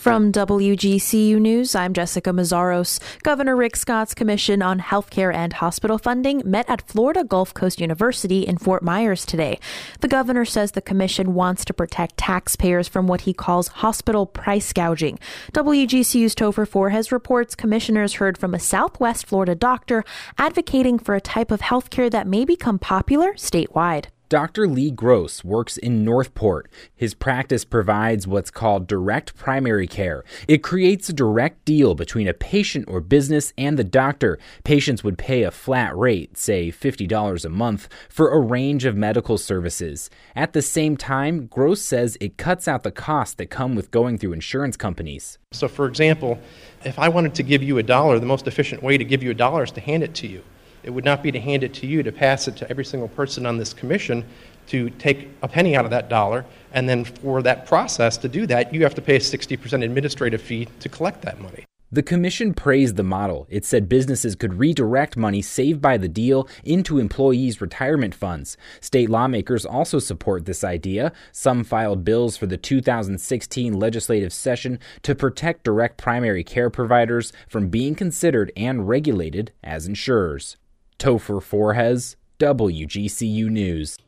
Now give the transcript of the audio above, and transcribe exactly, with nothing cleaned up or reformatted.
From W G C U News, I'm Jessica Mazzaros. Governor Rick Scott's Commission on Healthcare and Hospital Funding met at Florida Gulf Coast University in Fort Myers today. The governor says the commission wants to protect taxpayers from what he calls hospital price gouging. W G C U's Topher Forhes reports commissioners heard from a Southwest Florida doctor advocating for a type of healthcare that may become popular statewide. Doctor Lee Gross works in Northport. His practice provides what's called direct primary care. It creates a direct deal between a patient or business and the doctor. Patients would pay a flat rate, say fifty dollars a month, for a range of medical services. At the same time, Gross says it cuts out the costs that come with going through insurance companies. So, for example, if I wanted to give you a dollar, the most efficient way to give you a dollar is to hand it to you. It would not be to hand it to you, to pass it to every single person on this commission to take a penny out of that dollar, and then for that process to do that, you have to pay a sixty percent administrative fee to collect that money. The commission praised the model. It said businesses could redirect money saved by the deal into employees' retirement funds. State lawmakers also support this idea. Some filed bills for the two thousand sixteen legislative session to protect direct primary care providers from being considered and regulated as insurers. Topher Forhes, W G C U News.